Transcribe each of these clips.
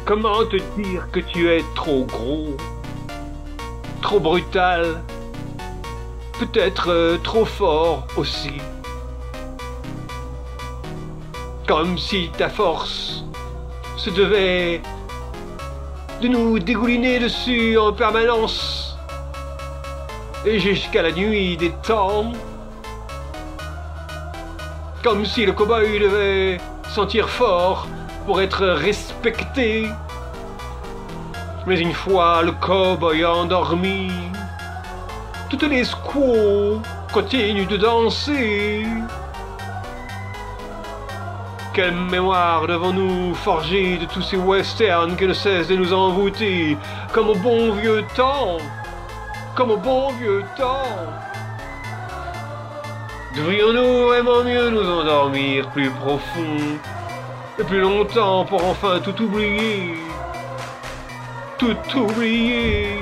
Comment te dire que tu es trop gros, trop brutal, peut-être trop fort aussi. Comme si ta force se devait de nous dégouliner dessus en permanence et jusqu'à la nuit des temps. Comme si le cow-boy devait sentir fort pour être respecté. Mais une fois le cow-boy endormi, toutes les squaws continuent de danser. Quelle mémoire devons-nous forger de tous ces westerns qui ne cessent de nous envoûter, comme au bon vieux temps, comme au bon vieux temps. Devrions-nous vraiment mieux nous endormir plus profond et plus longtemps pour enfin tout oublier? Tout oublier.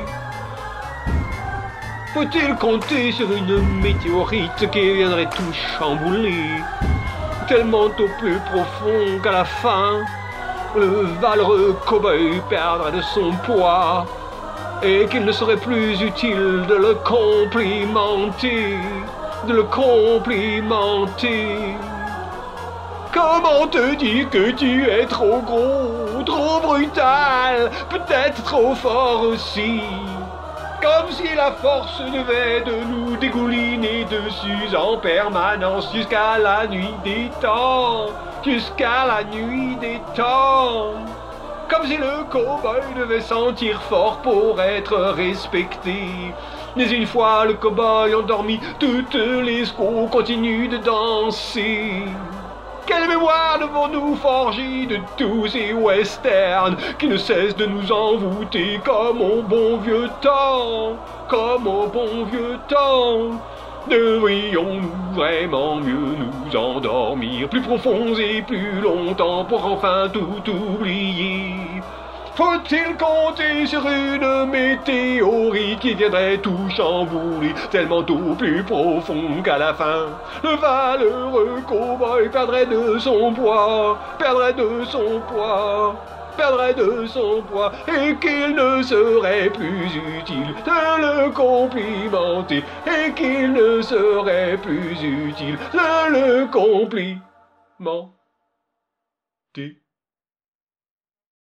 Faut-il compter sur une météorite qui viendrait tout chambouler, tellement au plus profond qu'à la fin, le valeureux cow-boy perdrait de son poids et qu'il ne serait plus utile de le complimenter, de le complimenter. Comment te dire que tu es trop gros, trop brutal, peut-être trop fort aussi? Comme si la force devait de nous dégouliner dessus en permanence jusqu'à la nuit des temps, jusqu'à la nuit des temps. Comme si le cow-boy devait sentir fort pour être respecté. Mais une fois le cow-boy endormi, toutes les squaws continuent de danser. Quelle mémoire devons-nous forger de tous ces westerns qui ne cessent de nous envoûter comme au bon vieux temps, comme au bon vieux temps? Devrions-nous vraiment mieux nous endormir plus profonds et plus longtemps pour enfin tout oublier? Faut-il compter sur une météorite qui viendrait tout chambouler, tellement au plus profond qu'à la fin, le valeureux cow-boy perdrait de son poids, perdrait de son poids, perdrait de son poids, et qu'il ne serait plus utile de le complimenter, et qu'il ne serait plus utile de le complimenter.